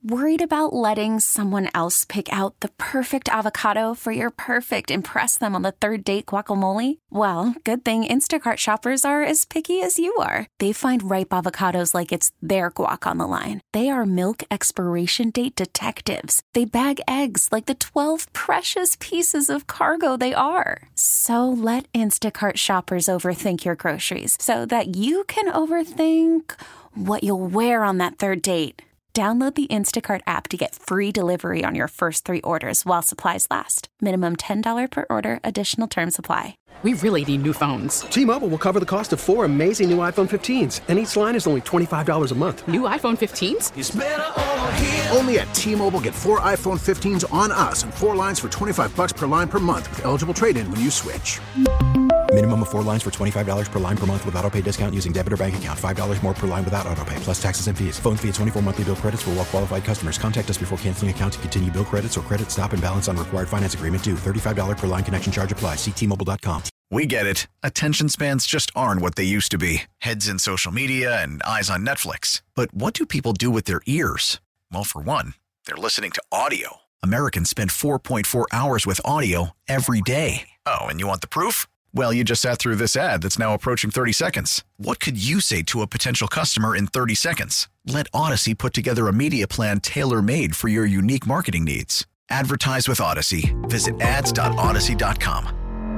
Worried about letting someone else pick out the perfect avocado for your perfect impress them on the third date guacamole? Well, good thing Instacart shoppers are as picky as you are. They find ripe avocados like it's their guac on the line. They are milk expiration date detectives. They bag eggs like the 12 precious pieces of cargo they are. So let Instacart shoppers overthink your groceries so that you can overthink what you'll wear on that third date. Download the Instacart app to get free delivery on your first 3 orders while supplies last. Minimum $10 per order. Additional terms apply. We really need new phones. T-Mobile will cover the cost of 4 amazing new iPhone 15s, and each line is only $25 a month. New iPhone 15s? It's better over here. Only at T-Mobile, get 4 iPhone 15s on us and 4 lines for $25 per line per month with eligible trade-in when you switch. Minimum of 4 lines for $25 per line per month with autopay discount using debit or bank account. $5 more per line without autopay, plus taxes and fees. Phone fee at 24 monthly bill credits for well-qualified customers. Contact us before canceling account to continue bill credits or credit stop and balance on required finance agreement due. $35 per line connection charge applies. See T-Mobile.com. We get it. Attention spans just aren't what they used to be. Heads in social media and eyes on Netflix. But what do people do with their ears? Well, for one, they're listening to audio. Americans spend 4.4 hours with audio every day. Oh, and you want the proof? Well, you just sat through this ad that's now approaching 30 seconds. What could you say to a potential customer in 30 seconds? Let Odyssey put together a media plan tailor-made for your unique marketing needs. Advertise with Odyssey. Visit ads.odyssey.com.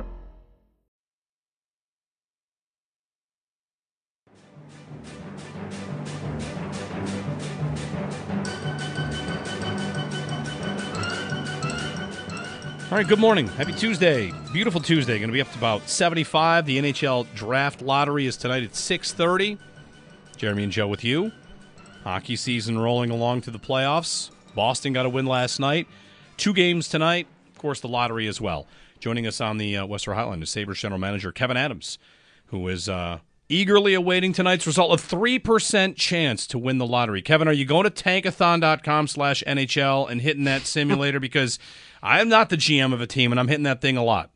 All right, good morning. Happy Tuesday. Beautiful Tuesday. Going to be up to about 75. The NHL Draft Lottery is tonight at 6:30. Jeremy and Joe with you. Hockey season rolling along to the playoffs. Boston got a win last night. 2 games tonight. Of course, the lottery as well. Joining us on the Western Hotline is Sabres General Manager Kevyn Adams, who is eagerly awaiting tonight's result. A 3% chance to win the lottery. Kevin, are you going to tankathon.com/NHL and hitting that simulator? Because I am not the GM of a team, and I'm hitting that thing a lot.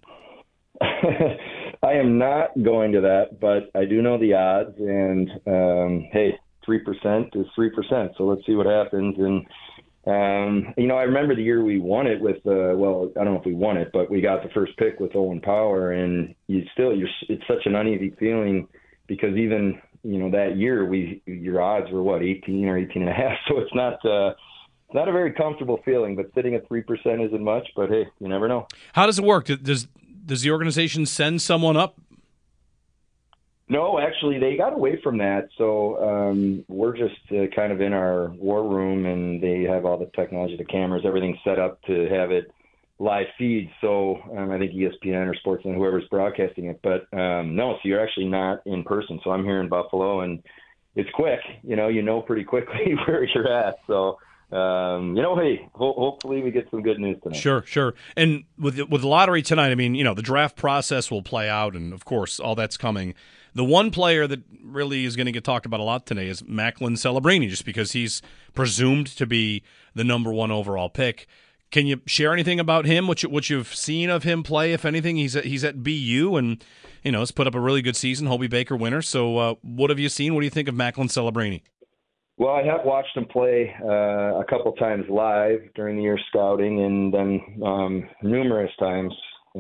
I am not going to that, but I do know the odds, and hey, 3% is 3%, so let's see what happens. And, I remember the year we won it with, I don't know if we won it, but we got the first pick with Owen Power, and it's such an uneasy feeling because even, that year your odds were, 18 or 18 and a half, so it's not a very comfortable feeling, but sitting at 3% isn't much, but hey, you never know. How does it work? Does the organization send someone up? No, actually, they got away from that. So we're just kind of in our war room, and they have all the technology, the cameras, everything set up to have it live feed. So I think ESPN or Sportsnet, whoever's broadcasting it. But no, so you're actually not in person. So I'm here in Buffalo, and it's quick. You know pretty quickly where you're at. So. Hey, hopefully we get some good news tonight. Sure. And with the lottery tonight, I mean, the draft process will play out, and of course, all that's coming. The one player that really is going to get talked about a lot today is Macklin Celebrini, just because he's presumed to be the number 1 overall pick. Can you share anything about him? What you've seen of him play, if anything? He's at BU, and has put up a really good season. Hobie Baker winner. So, what have you seen? What do you think of Macklin Celebrini? Well, I have watched him play a couple times live during the year scouting, and then numerous times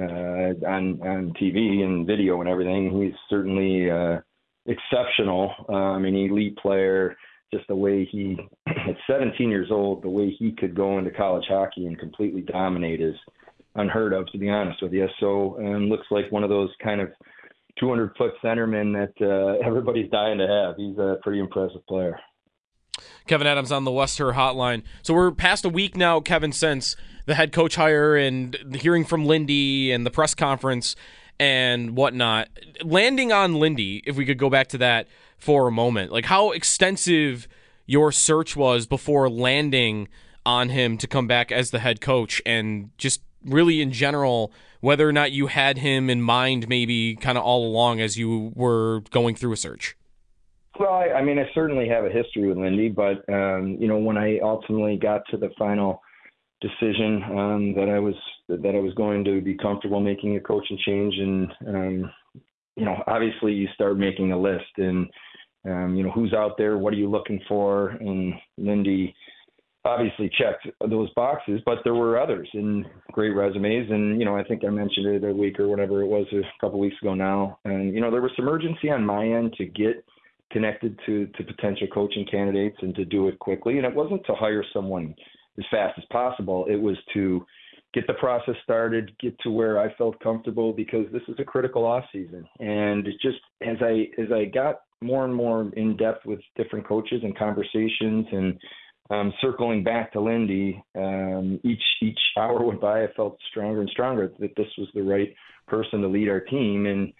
on TV and video and everything. He's certainly exceptional. Elite player. Just the way he, at 17 years old, the way he could go into college hockey and completely dominate is unheard of, to be honest with you. So looks like one of those kind of 200-foot centermen that everybody's dying to have. He's a pretty impressive player. Kevyn Adams on the Western Hotline. So we're past a week now, Kevin, since the head coach hire and the hearing from Lindy and the press conference and whatnot. Landing on Lindy, if we could go back to that for a moment, like how extensive your search was before landing on him to come back as the head coach, and just really in general, whether or not you had him in mind maybe kind of all along as you were going through a search. Well, I certainly have a history with Lindy, but, when I ultimately got to the final decision that I was going to be comfortable making a coaching change, and, obviously you start making a list, and, who's out there, what are you looking for? And Lindy obviously checked those boxes, but there were others and great resumes. And, I think I mentioned it a week or whatever it was, a couple weeks ago now. And, there was some urgency on my end to get connected to potential coaching candidates and to do it quickly. And it wasn't to hire someone as fast as possible. It was to get the process started, get to where I felt comfortable, because this is a critical off season. And it just, as I got more and more in depth with different coaches and conversations and circling back to Lindy, each hour went by, I felt stronger and stronger that this was the right person to lead our team. And,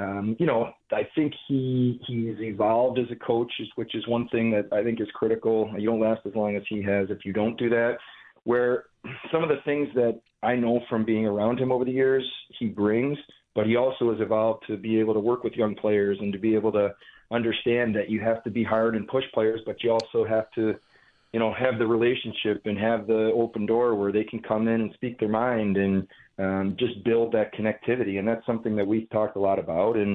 I think he's evolved as a coach, which is one thing that I think is critical. You don't last as long as he has if you don't do that. Where some of the things that I know from being around him over the years, he brings, but he also has evolved to be able to work with young players and to be able to understand that you have to be hard and push players, but you also have to, have the relationship and have the open door where they can come in and speak their mind and just build that connectivity. And that's something that we've talked a lot about. And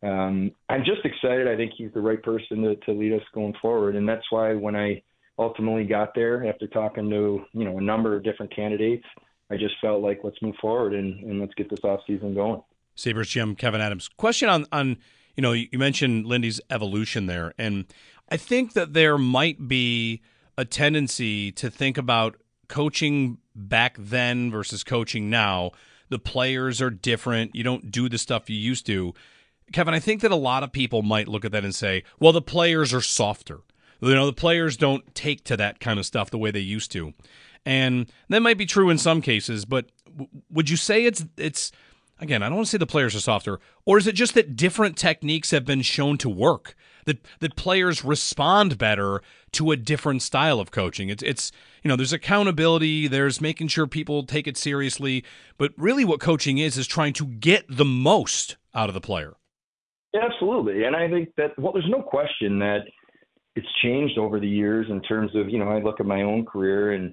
I'm just excited. I think he's the right person to lead us going forward. And that's why when I ultimately got there after talking to, a number of different candidates, I just felt like let's move forward and let's get this offseason going. Sabres GM Kevin Adams. Question on you mentioned Lindy's evolution there. And I think that there might be a tendency to think about coaching back then versus coaching now. The players are different. You don't do the stuff you used to. Kevin, I think that a lot of people might look at that and say, well, the players are softer. The players don't take to that kind of stuff the way they used to. And that might be true in some cases, but would you say it's again, I don't want to say the players are softer, or is it just that different techniques have been shown to work? That players respond better to a different style of coaching. It's there's accountability, there's making sure people take it seriously, but really what coaching is trying to get the most out of the player. Absolutely. And I think that, there's no question that it's changed over the years in terms of, I look at my own career and,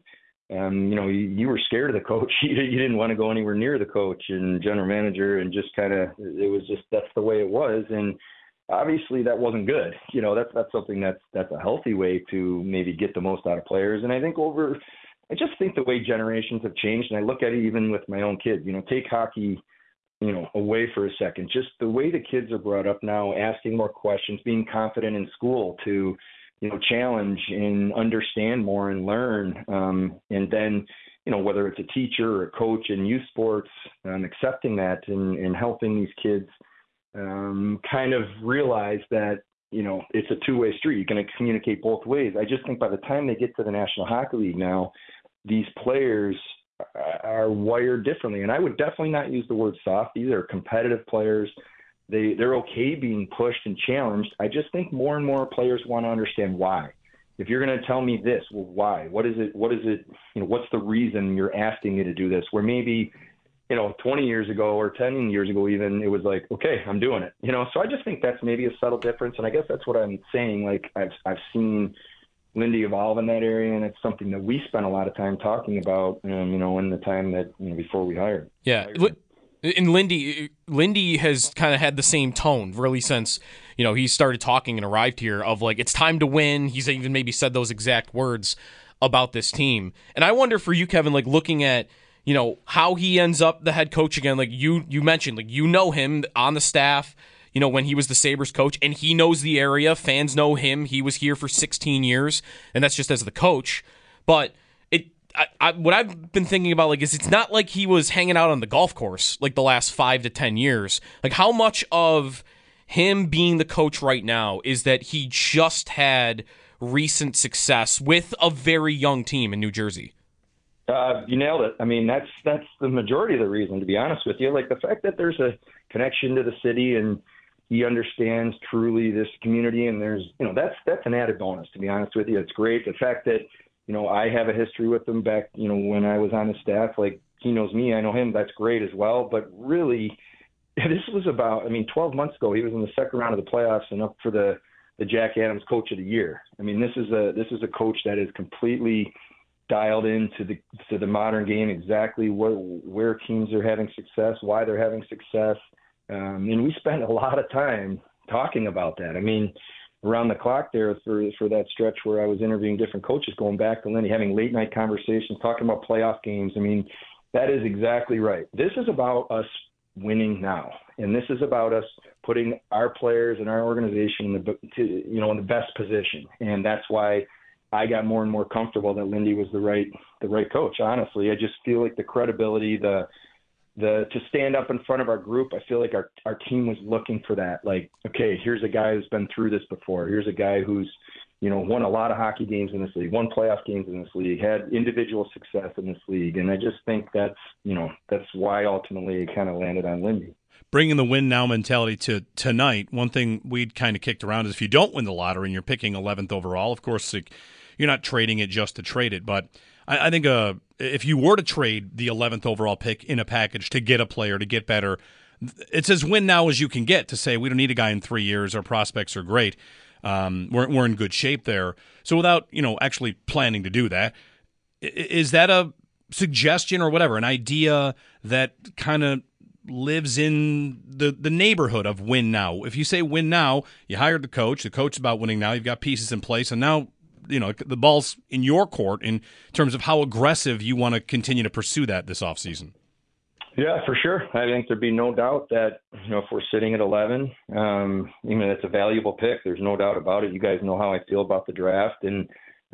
you were scared of the coach. You didn't want to go anywhere near the coach and general manager, and just it was just, that's the way it was. And obviously that wasn't good. That's something that's a healthy way to maybe get the most out of players. And I think I just think the way generations have changed, and I look at it even with my own kids, take hockey, away for a second, just the way the kids are brought up now, asking more questions, being confident in school to, challenge and understand more and learn. And then, whether it's a teacher or a coach in youth sports, accepting that and helping these kids kind of realize that, it's a two-way street. You're going to communicate both ways. I just think by the time they get to the National Hockey League now, these players are wired differently. And I would definitely not use the word soft. These are competitive players. They're okay being pushed and challenged. I just think more and more players want to understand why. If you're going to tell me this, well, why? What is it? What's the reason you're asking me to do this? Where maybe, 20 years ago or 10 years ago even, it was like, okay, I'm doing it. So I just think that's maybe a subtle difference. And I guess that's what I'm saying. Like I've seen Lindy evolve in that area, and it's something that we spent a lot of time talking about, in the time that, before we hired. Yeah. And Lindy has kind of had the same tone really since, he started talking and arrived here of like, it's time to win. He's even maybe said those exact words about this team. And I wonder for you, Kevin, like looking at, how he ends up the head coach again, like you mentioned, like, him on the staff, when he was the Sabres coach, and he knows the area. Fans know him. He was here for 16 years, and that's just as the coach. But what I've been thinking about, like, is it's not like he was hanging out on the golf course like the last 5 to 10 years. Like, how much of him being the coach right now is that he just had recent success with a very young team in New Jersey? You nailed it. I mean, that's the majority of the reason, to be honest with you. Like the fact that there's a connection to the city and he understands truly this community, and there's, that's an added bonus, to be honest with you. It's great. The fact that, I have a history with him back, when I was on his staff, like he knows me, I know him. That's great as well. But really, this was about, 12 months ago, he was in the second round of the playoffs and up for the Jack Adams Coach of the Year. I mean, this is a coach that is completely dialed into the modern game, exactly where teams are having success, why they're having success. And we spent a lot of time talking about that. I mean, around the clock there for that stretch where I was interviewing different coaches, going back to Lindy, having late night conversations, talking about playoff games. I mean, that is exactly right. This is about us winning now, and this is about us putting our players and our organization in the best position. And that's why I got more and more comfortable that Lindy was the right coach. Honestly, I just feel like the credibility, to stand up in front of our group, I feel like our team was looking for that. Like, okay, here's a guy who's been through this before. Here's a guy who's, won a lot of hockey games in this league, won playoff games in this league, had individual success in this league. And I just think that's why ultimately it kind of landed on Lindy. Bringing the win now mentality to tonight, one thing we'd kind of kicked around is if you don't win the lottery and you're picking 11th overall, of course, you're not trading it just to trade it. But I think if you were to trade the 11th overall pick in a package to get a player, to get better, it's as win now as you can get to say we don't need a guy in 3 years. Our prospects are great. We're in good shape there. So without actually planning to do that, is that a suggestion or whatever, an idea that kind of lives in the neighborhood of win now? If you say win now, you hired the coach is about winning now, you've got pieces in place, and now the ball's in your court in terms of how aggressive you want to continue to pursue that this offseason. Yeah, for sure. I think there'd be no doubt that, if we're sitting at 11, it's a valuable pick. There's no doubt about it. You guys know how I feel about the draft and,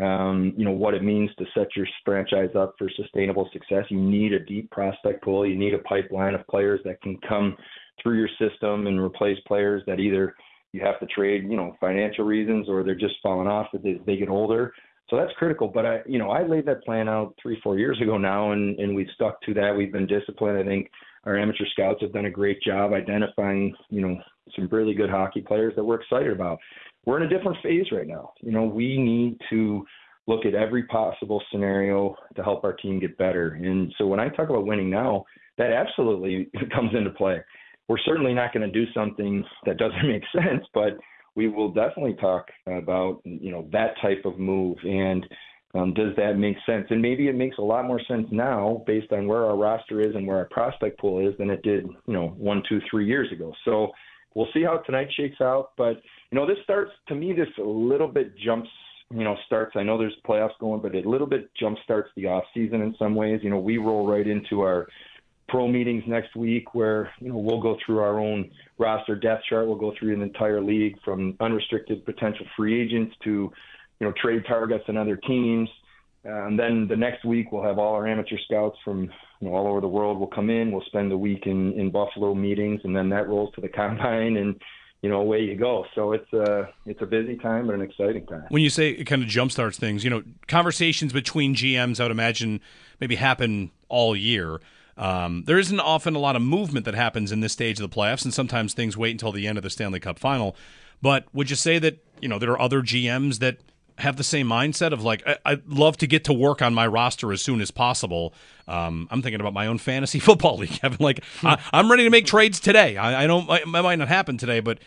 what it means to set your franchise up for sustainable success. You need a deep prospect pool. You need a pipeline of players that can come through your system and replace players that either you have to trade, financial reasons, or they're just falling off as they get older. So that's critical. But I laid that plan out 3-4 years ago now, and we've stuck to that. We've been disciplined. I think our amateur scouts have done a great job identifying, some really good hockey players that we're excited about. We're in a different phase right now. We need to look at every possible scenario to help our team get better. And so when I talk about winning now, that absolutely comes into play. We're certainly not going to do something that doesn't make sense, but we will definitely talk about, that type of move. And does that make sense? And maybe it makes a lot more sense now based on where our roster is and where our prospect pool is than it did, 1, 2, 3 years ago. So we'll see how tonight shakes out. But, this starts, to me, this a little bit starts. I know there's playoffs going, but it a little bit jump starts the off season in some ways. We roll right into our pro meetings next week where, we'll go through our own roster depth chart. We'll go through an entire league from unrestricted potential free agents to, trade targets and other teams. And then the next week we'll have all our amateur scouts from all over the world will come in. We'll spend the week in Buffalo meetings, and then that rolls to the combine, and away you go. So it's a busy time, but an exciting time. When you say it kind of jumpstarts things, conversations between GMs, I would imagine, maybe happen all year. There isn't often a lot of movement that happens in this stage of the playoffs, and sometimes things wait until the end of the Stanley Cup final. But would you say that, there are other GMs that have the same mindset of like, I'd love to get to work on my roster as soon as possible? I'm thinking about my own fantasy football league. I'm ready to make trades today. I know it might not happen today, but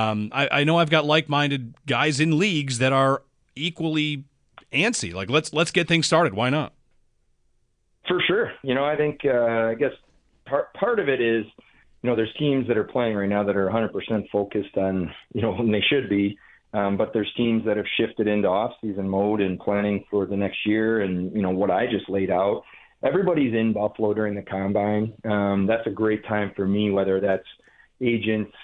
I know I've got like-minded guys in leagues that are equally antsy. Like, let's get things started. Why not? For sure. I think, I guess part of it is, there's teams that are playing right now that are 100% focused on, and they should be, but there's teams that have shifted into off-season mode and planning for the next year. And, what I just laid out, everybody's in Buffalo during the combine. That's a great time for me, whether that's agents,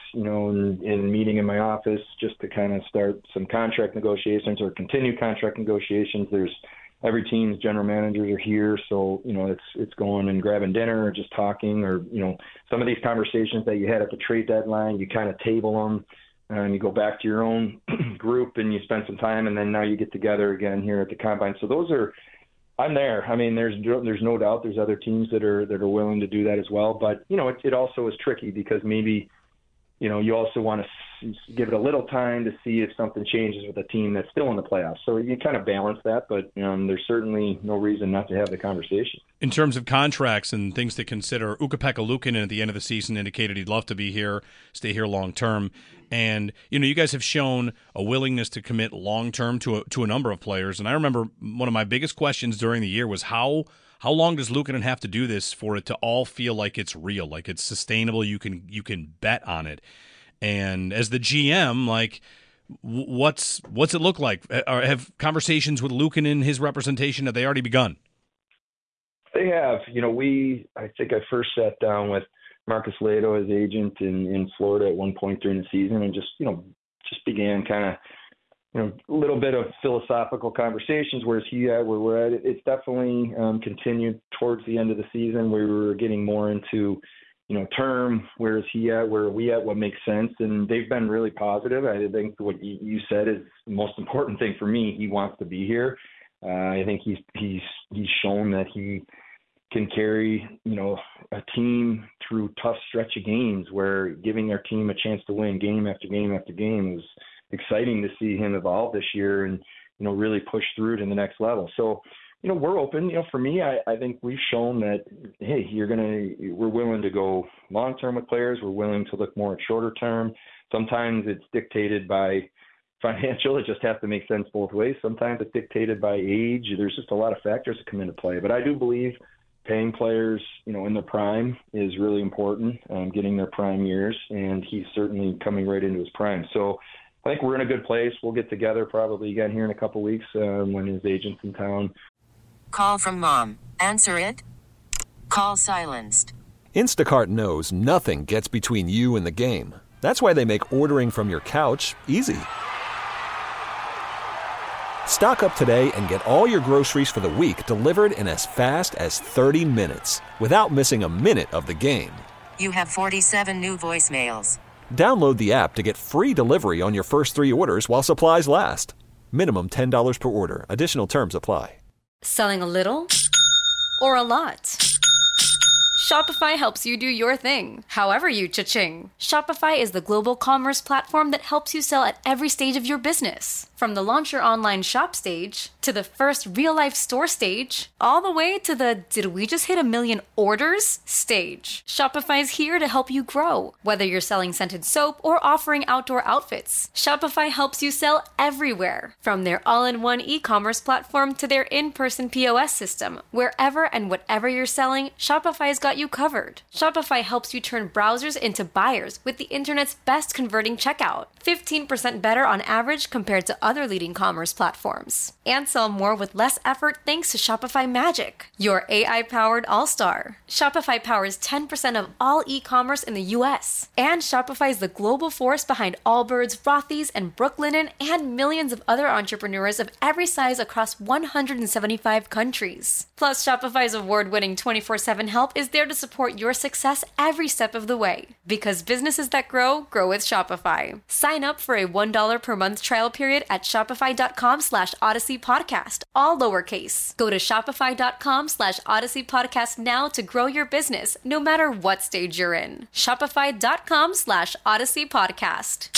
in meeting in my office just to kind of start some contract negotiations or continue contract negotiations. There's every team's general managers are here. So, it's going and grabbing dinner or just talking, or, some of these conversations that you had at the trade deadline, you kind of table them and you go back to your own group and you spend some time, and then now you get together again here at the combine. So I'm there. I mean, there's no doubt there's other teams that are willing to do that as well. But, it also is tricky because maybe, you also want to give it a little time to see if something changes with a team that's still in the playoffs. So you kind of balance that, but there's certainly no reason not to have the conversation. In terms of contracts and things to consider, Ukko-Pekka Luukkonen at the end of the season indicated he'd love to be here, stay here long term. And, you guys have shown a willingness to commit long term to a number of players. And I remember one of my biggest questions during the year was how long does Luukkonen have to do this for it to all feel like it's real, like it's sustainable, you can bet on it. And as the GM, like, What's it look like? Have conversations with Lukin and his representation, have they already begun? They have. I think I first sat down with Marcus Lato, his agent in Florida at one point during the season, and just began kind of, a little bit of philosophical conversations. Where's he at? Where we're at? It's definitely continued towards the end of the season. We were getting more into, term. Where is he at? Where are we at? What makes sense? And they've been really positive. I think what you said is the most important thing for me. He wants to be here. I think he's shown that he can carry, a team through tough stretch of games where giving their team a chance to win game after game after game is exciting to see him evolve this year and, really push through to the next level. So, we're open. For me, I think we've shown that, hey, we're willing to go long-term with players. We're willing to look more at shorter term. Sometimes it's dictated by financial. It just has to make sense both ways. Sometimes it's dictated by age. There's just a lot of factors that come into play. But I do believe paying players, in their prime is really important, getting their prime years, and he's certainly coming right into his prime. So I think we're in a good place. We'll get together probably again here in a couple of weeks when his agent's in town. Call from mom. Answer it. Call silenced. Instacart knows nothing gets between you and the game. That's why they make ordering from your couch easy. Stock up today and get all your groceries for the week delivered in as fast as 30 minutes without missing a minute of the game. You have 47 new voicemails. Download the app to get free delivery on your first 3 orders while supplies last. Minimum $10 per order. Additional terms apply. Selling a little or a lot? Shopify helps you do your thing, however you cha-ching. Shopify is the global commerce platform that helps you sell at every stage of your business. From the launch your online shop stage, to the first real-life store stage, all the way to the did we just hit 1 million orders stage. Shopify's here to help you grow. Whether you're selling scented soap or offering outdoor outfits, Shopify helps you sell everywhere. From their all-in-one e-commerce platform to their in-person POS system, wherever and whatever you're selling, Shopify's got you covered. Shopify helps you turn browsers into buyers with the internet's best converting checkout. 15% better on average compared to other leading commerce platforms. And sell more with less effort thanks to Shopify Magic, your AI-powered all-star. Shopify powers 10% of all e-commerce in the U.S. And Shopify is the global force behind Allbirds, Rothy's, and Brooklinen, and millions of other entrepreneurs of every size across 175 countries. Plus, Shopify's award-winning 24/7 help is there to support your success every step of the way. Because businesses that grow with Shopify. Sign up for a $1 per month trial period at shopify.com/Odyssey Podcast, all lowercase. Go to shopify.com/Odyssey Podcast now to grow your business, no matter what stage you're in. Shopify.com/Odyssey Podcast.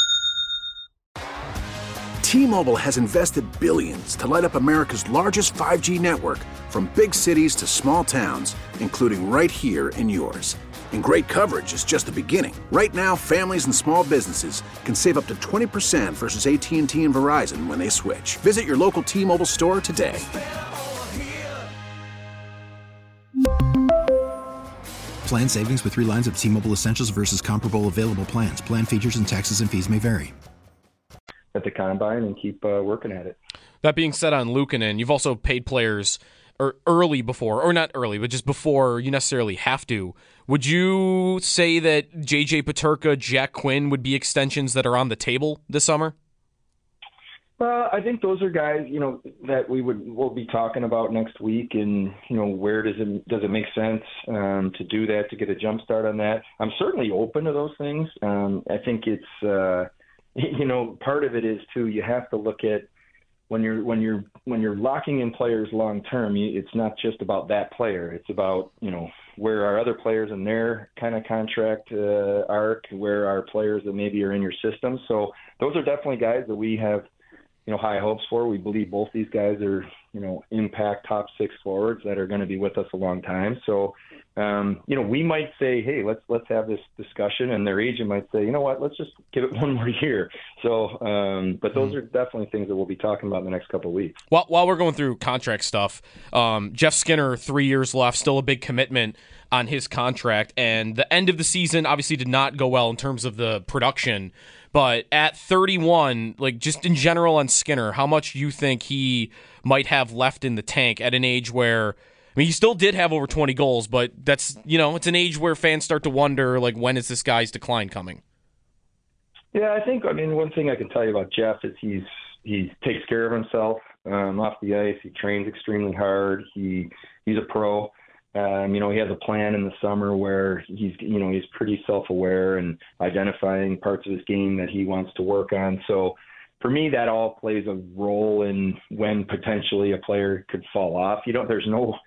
T-Mobile has invested billions to light up America's largest 5G network, from big cities to small towns, including right here in yours. And great coverage is just the beginning. Right now, families and small businesses can save up to 20% versus AT&T and Verizon when they switch. Visit your local T-Mobile store today. Plan savings with 3 lines of T-Mobile Essentials versus comparable available plans. Plan features and taxes and fees may vary. At the combine and keep working at it. That being said, on Luukkonen, you've also paid players early before, or not early, but just before you necessarily have to. Would you say that J.J. Peterka, Jack Quinn would be extensions that are on the table this summer? Well, I think those are guys, that we'll be talking about next week, and where does it make sense to do that, to get a jump start on that? I'm certainly open to those things. I think it's part of it is too. You have to look at when you're locking in players long term. It's not just about that player. It's about where are other players in their kind of contract arc, where are players that maybe are in your system. So those are definitely guys that we have high hopes for. We believe both these guys are impact top 6 forwards that are going to be with us a long time. So we might say, hey, let's have this discussion, and their agent might say, you know what, let's just give it one more year. So, but those are definitely things that we'll be talking about in the next couple of weeks. While we're going through contract stuff, Jeff Skinner, 3 years left, still a big commitment on his contract, and the end of the season obviously did not go well in terms of the production. But at 31, like just in general on Skinner, how much you think he might have left in the tank at an age where, I mean, he still did have over 20 goals, but that's, it's an age where fans start to wonder, like, when is this guy's decline coming? Yeah, one thing I can tell you about Jeff is he takes care of himself off the ice. He trains extremely hard. He's a pro. He has a plan in the summer where he's pretty self-aware and identifying parts of his game that he wants to work on. So for me, that all plays a role in when potentially a player could fall off. There's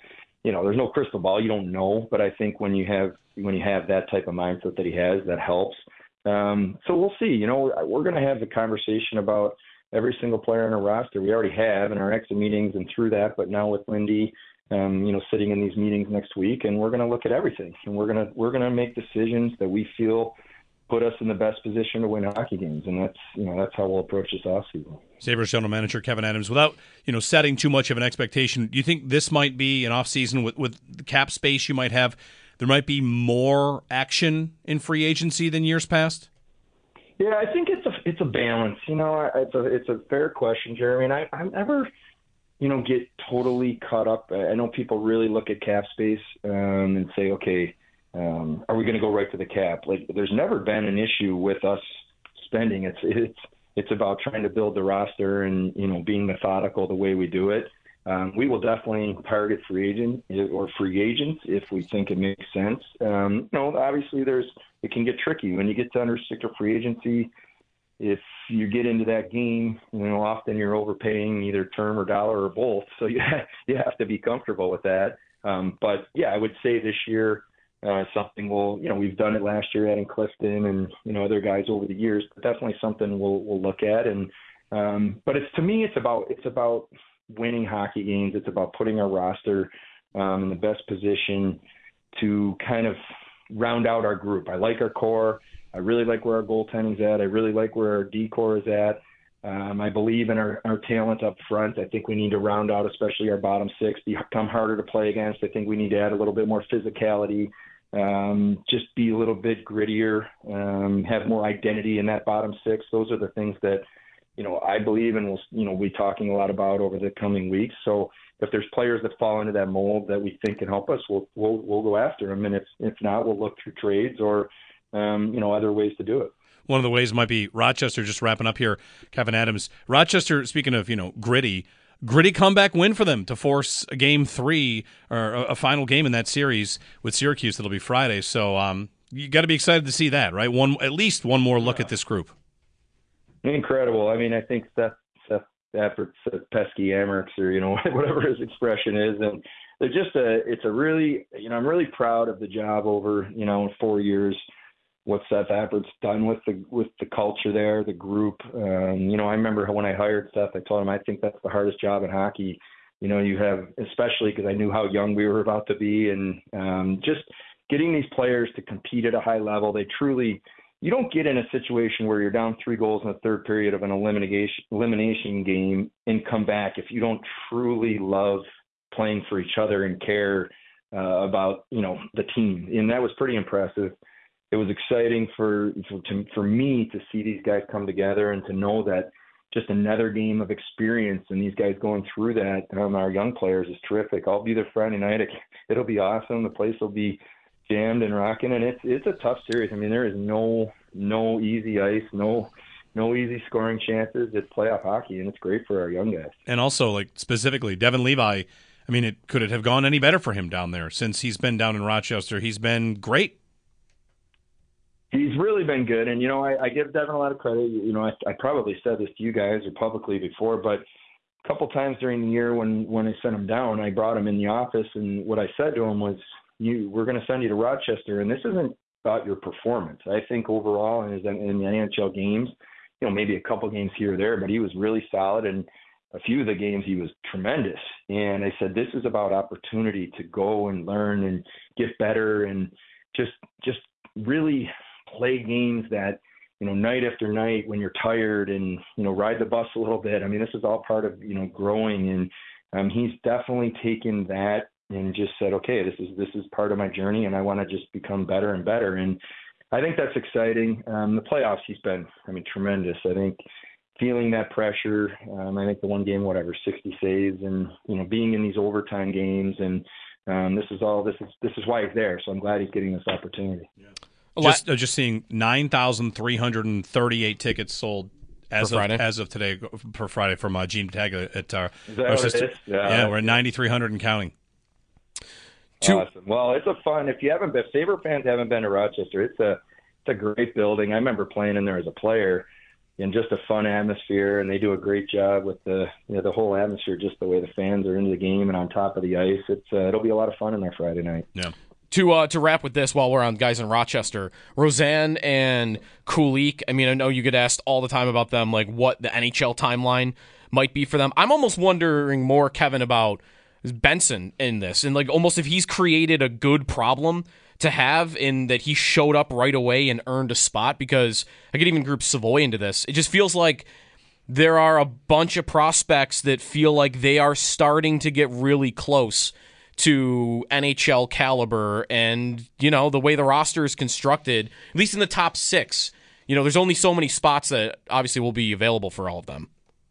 no crystal ball. You don't know, but I think when you have that type of mindset that he has, that helps. So we'll see. We're going to have the conversation about every single player on our roster. We already have in our exit meetings and through that, but now with Lindy, sitting in these meetings next week, and we're going to look at everything, and we're going to make decisions that we feel put us in the best position to win hockey games, and that's how we'll approach this offseason. Sabres General Manager Kevin Adams, without setting too much of an expectation, do you think this might be an offseason with the cap space you might have? There might be more action in free agency than years past. Yeah, I think it's a balance. It's a fair question, Jeremy, and I'm never get totally caught up. I know people really look at cap space and say, okay, are we going to go right to the cap? Like, there's never been an issue with us spending. It's about trying to build the roster and, being methodical the way we do it. We will definitely target free agents if we think it makes sense. Obviously it can get tricky when you get to unrestricted free agency. If you get into that game, often you're overpaying either term or dollar or both. So you have to be comfortable with that. But yeah, I would say this year something we've done it last year adding Clifton and, other guys over the years, but definitely something we'll look at. And, but it's about winning hockey games. It's about putting our roster in the best position to kind of round out our group. I like our core. I really like where our goaltending's at. I really like where our D-core is at. I believe in our talent up front. I think we need to round out, especially our bottom six, become harder to play against. I think we need to add a little bit more physicality, just be a little bit grittier, have more identity in that bottom six. Those are the things that, I believe and we'll be talking a lot about over the coming weeks. So if there's players that fall into that mold that we think can help us, we'll go after them. And if not, we'll look through trades or other ways to do it. One of the ways might be Rochester, just wrapping up here, Kevin Adams. Rochester, speaking of, gritty comeback win for them to force a game 3 or a final game in that series with Syracuse. That'll be Friday. So you got to be excited to see that, right? At least one more look at this group. Incredible. I mean, I think Seth Effort's pesky Amerks or, whatever his expression is. And they're just I'm really proud of the job over, 4 years, what Seth Effort's done with the culture there, the group. I remember when I hired Seth, I told him I think that's the hardest job in hockey. You have, especially because I knew how young we were about to be, and just getting these players to compete at a high level. You don't get in a situation where you're down 3 goals in the third period of an elimination game and come back if you don't truly love playing for each other and care about, the team. And that was pretty impressive. It was exciting for me to see these guys come together and to know that just another game of experience and these guys going through that, our young players, is terrific. I'll be there Friday night. It'll be awesome. The place will be jammed and rocking, and it's a tough series. I mean, there is no easy ice, no easy scoring chances. It's playoff hockey, and it's great for our young guys. And also, specifically, Devin Levi, I mean, could it have gone any better for him down there since he's been down in Rochester? He's been great. He's really been good, and, I give Devin a lot of credit. I probably said this to you guys or publicly before, but a couple times during the year when I sent him down, I brought him in the office, and what I said to him was, we're going to send you to Rochester, and this isn't about your performance. I think overall in the NHL games, maybe a couple games here or there, but he was really solid. And a few of the games he was tremendous. And I said, this is about opportunity to go and learn and get better and just really play games that, night after night when you're tired and, ride the bus a little bit. I mean, this is all part of, growing. And he's definitely taken that and just said, okay, this is part of my journey and I want to just become better and better. And I think that's exciting. The playoffs, he's been, tremendous. I think feeling that pressure, I think the one game, 60 saves and, being in these overtime games. And this is why he's there. So I'm glad he's getting this opportunity. Yeah. Just seeing 9,338 tickets sold as of today per Friday from Gene Taglia at our sister. Yeah, we're at 9,300 and counting. Awesome. Well, it's if Sabre fans haven't been to Rochester, it's a great building. I remember playing in there as a player, and just a fun atmosphere, and they do a great job with the whole atmosphere, just the way the fans are into the game and on top of the ice. It'll be a lot of fun in there Friday night. Yeah. To wrap with this while we're on guys in Rochester, Roseanne and Kulich, I know you get asked all the time about them, like what the NHL timeline might be for them. I'm almost wondering more, Kevin, about Benson in this, and like almost if he's created a good problem to have in that he showed up right away and earned a spot, because I could even group Savoy into this. It just feels like there are a bunch of prospects that feel like they are starting to get really close to NHL caliber, and the way the roster is constructed, at least in the top 6, there's only so many spots that obviously will be available for all of them.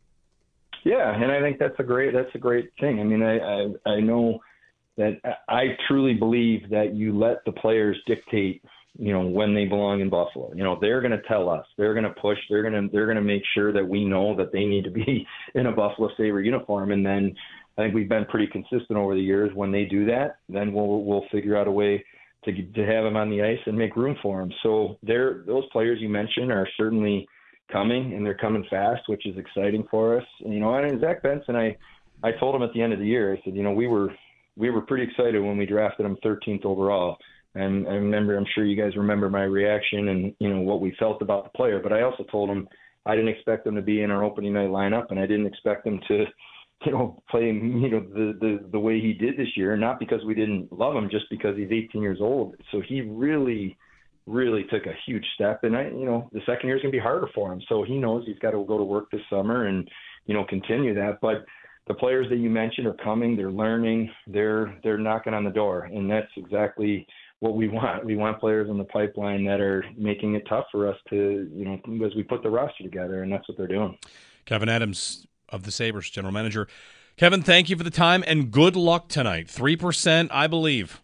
Yeah, and I think that's a great thing. I know that I truly believe that you let the players dictate, when they belong in Buffalo. They're going to tell us, they're going to push, they're going to make sure that we know that they need to be in a Buffalo Sabre uniform. And then I think we've been pretty consistent over the years. When they do that, then we'll figure out a way to have them on the ice and make room for them. So those players you mentioned are certainly coming, and they're coming fast, which is exciting for us. And Zach Benson, I told him at the end of the year, I said, we were pretty excited when we drafted him 13th overall. And I remember, I'm sure you guys remember my reaction and, what we felt about the player. But I also told him I didn't expect him to be in our opening night lineup, and I didn't expect him to, play, the way he did this year. Not because we didn't love him, just because he's 18 years old. So he really took a huge step. And the second year is going to be harder for him. So he knows he's got to go to work this summer and, continue that. But the players that you mentioned are coming, they're learning, they're knocking on the door. And that's exactly what we want. We want players in the pipeline that are making it tough for us to, as we put the roster together, and that's what they're doing. Kevin Adams of the Sabres, general manager. Kevin, thank you for the time and good luck tonight. 3%, I believe.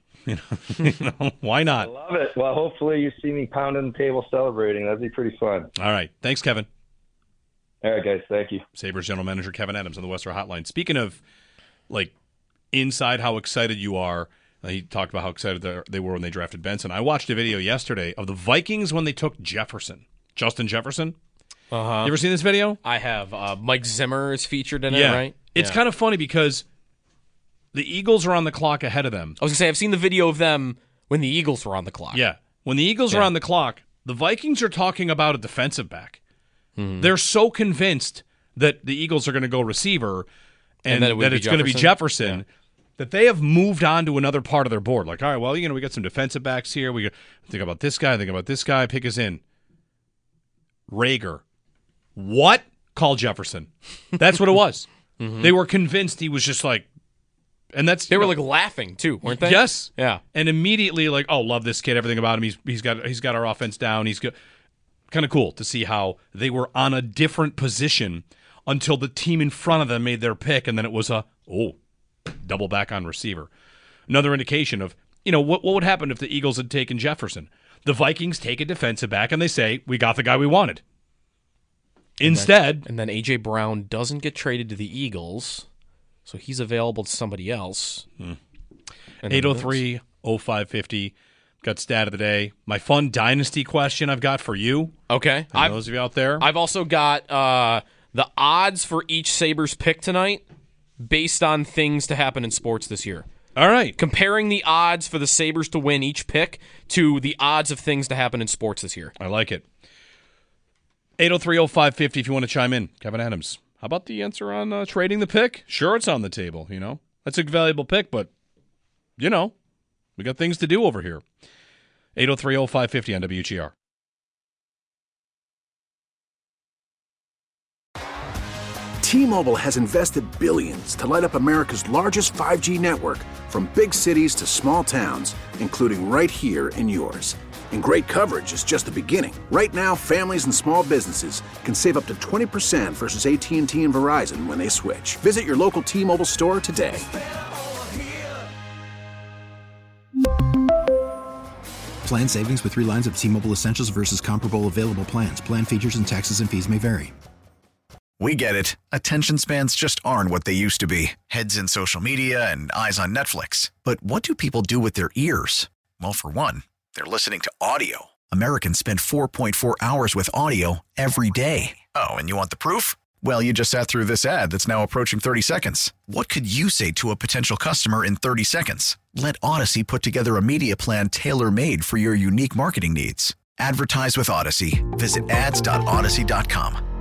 Why not? I love it. Well, hopefully you see me pounding the table celebrating. That'd be pretty fun. All right. Thanks, Kevin. All right, guys. Thank you. Sabres general manager Kevin Adams on the Western Hotline. Speaking of, inside how excited you are, he talked about how excited they were when they drafted Benson. I watched a video yesterday of the Vikings when they took Jefferson. Justin Jefferson. Uh-huh. You ever seen this video? I have. Mike Zimmer is featured in it, right? It's kind of funny because the Eagles are on the clock ahead of them. I was going to say, I've seen the video of them when the Eagles were on the clock. Yeah. When the Eagles are on the clock, the Vikings are talking about a defensive back. Mm-hmm. They're so convinced that the Eagles are going to go receiver and that it's going to be Jefferson that they have moved on to another part of their board. Like, all right, well, we got some defensive backs here. We think about this guy, pick us in. Rager. What? Call Jefferson. That's what it was. Mm-hmm. They were convinced he was just like, and that's they were like laughing too, weren't they? Yes. Yeah. And immediately like, oh, love this kid, everything about him. He's got our offense down. He's good. Kind of cool to see how they were on a different position until the team in front of them made their pick, and then it was double back on receiver. Another indication of, what would happen if the Eagles had taken Jefferson. The Vikings take a defensive back, and they say, we got the guy we wanted. Instead. And then A.J. Brown doesn't get traded to the Eagles, so he's available to somebody else. 803-0550. Got stat of the day. My fun dynasty question I've got for you. Okay. And those of you out there. I've also got the odds for each Sabres pick tonight based on things to happen in sports this year. All right. Comparing the odds for the Sabres to win each pick to the odds of things to happen in sports this year. I like it. 803-0550 if you want to chime in. Kevin Adams, How about the answer on trading the pick? Sure, it's on the table, That's a valuable pick, but, we got things to do over here. 803-0550 on WGR. T-Mobile has invested billions to light up America's largest 5G network, from big cities to small towns, including right here in yours. And great coverage is just the beginning. Right now, families and small businesses can save up to 20% versus AT&T and Verizon when they switch. Visit your local T-Mobile store today. Plan savings with 3 lines of T-Mobile Essentials versus comparable available plans. Plan features and taxes and fees may vary. We get it. Attention spans just aren't what they used to be. Heads in social media and eyes on Netflix. But what do people do with their ears? Well, for one, they're listening to audio. Americans spend 4.4 hours with audio every day. Oh, and you want the proof? Well, you just sat through this ad that's now approaching 30 seconds. What could you say to a potential customer in 30 seconds? Let Odyssey put together a media plan tailor-made for your unique marketing needs. Advertise with Odyssey. Visit ads.odyssey.com.